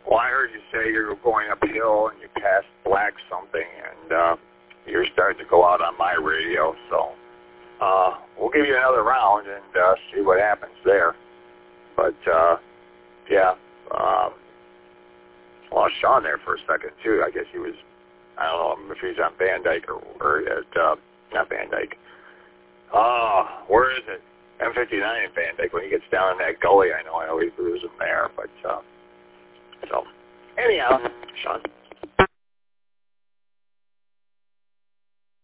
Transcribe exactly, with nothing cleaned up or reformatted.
Well, I heard you say you're going uphill and you passed Black something, and uh, you're starting to go out on my radio, so uh, we'll give you another round and uh, see what happens there. But, uh, yeah, um, lost Sean there for a second, too. I guess he was, I don't know if he's on Van Dyke or, or at, uh, not Van Dyke. Oh, where is it? M fifty-nine in Van Dyke. When he gets down in that gully, I know I always lose him there, but, uh, so, anyhow, Sean.